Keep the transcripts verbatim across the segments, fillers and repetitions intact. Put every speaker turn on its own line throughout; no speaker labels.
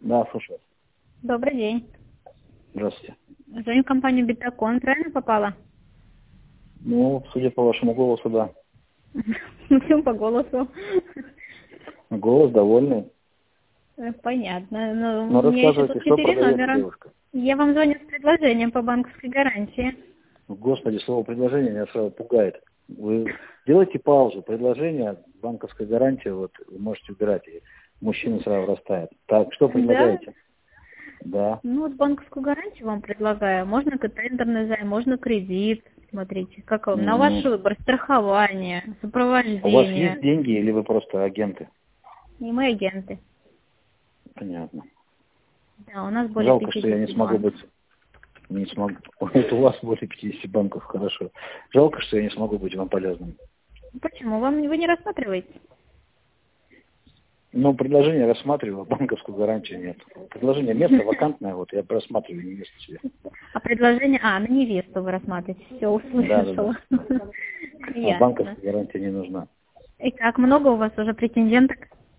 Да, слушаю.
Добрый день.
Здравствуйте.
Звоню в компанию Битакон. Правильно попала?
Ну, судя по вашему голосу, да.
Всем по голосу.
Голос довольный.
Э, Понятно. Но
Ну,
у меня еще
рассказывайте,
тут
что
четыре
продаете,
номера.
девушка?
Я вам звоню с предложением по банковской гарантии.
Господи, слово предложение меня сразу пугает. Вы делайте паузу. Предложение, банковская гарантия, вот, вы можете убирать, и мужчина сразу растает. Так, что
Да?
предлагаете? Да.
Ну, вот банковскую гарантию вам предлагаю. Можно тендерный займ, можно кредит. Смотрите, как вам. На ваш
М.
выбор. Страхование,
У вас есть
сопровождение.
деньги или вы просто агенты?
И мы агенты.
Понятно.
Да, у нас более
Жалко, что я не
пятидесяти
смогу
банков.
быть... Не смогу. Вот у вас более пятидесяти банков, хорошо. Жалко, что я не смогу быть вам полезным.
Почему? Вам вы не рассматриваете?
Ну, предложение рассматриваю, банковскую гарантию нет. Предложение место вакантное, вот я просматриваю невесту себе.
А предложение... А, на невесту вы рассматриваете. Все,
Да, да, да.
услышала.
А
Ясно.
банковская гарантия не нужна.
И как, много у вас уже претенденток?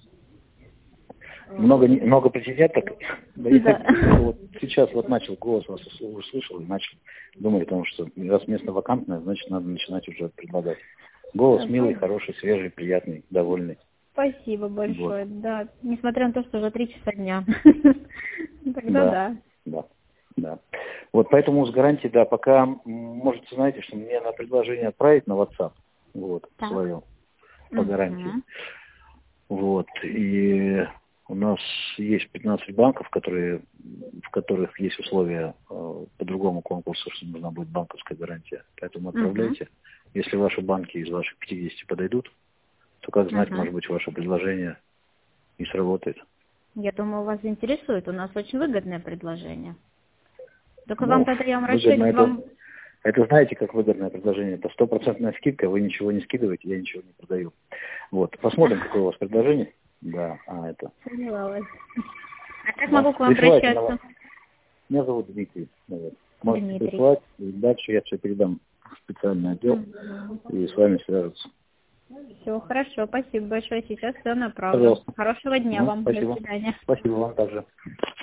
Много, не- много претенденток. Да, если,
Да.
если вот сейчас вот начал голос вас услышал и начал думать о том, что раз место вакантное, значит надо начинать уже предлагать. Голос милый, хороший, свежий, приятный, довольный.
Спасибо
Вот.
большое. Да, несмотря на то, что уже три часа дня. Тогда
Да,
да.
да, да. Вот поэтому с гарантией, да, пока м, можете, знаете, что мне на предложение отправить на WhatsApp, вот,
Так.
свое, по гарантии.
Мгм.
Вот, и у нас есть пятнадцать банков, которые, в которых есть условия э, по другому конкурсу, что нужна будет банковская гарантия. Поэтому
Мгм.
отправляйте. Если ваши банки из ваших пятидесяти подойдут, то, как знать,
Мгм.
может быть, ваше предложение и сработает.
Я думаю, вас заинтересует. У нас очень выгодное предложение. Только вам
Ну,
тогда я вам
выгодно
расчет,
это...
вам...
Это знаете, как выгодное предложение? Это стопроцентная скидка, вы ничего не скидываете, я ничего не продаю. Вот, посмотрим, какое у вас предложение. Да, а это...
Сомневалась. А как
Да.
могу к вам
Присылайте на
обращаться?
вас. Меня зовут Дмитрий. наверное. Можете
Дмитрий.
присылать, и дальше я все передам в специальный отдел,
Мгм.
и с вами свяжутся.
Все, хорошо. Спасибо большое. Сейчас все направлю.
Пожалуйста.
Хорошего дня
Мгм,
вам. До
спасибо.
свидания.
Спасибо вам также.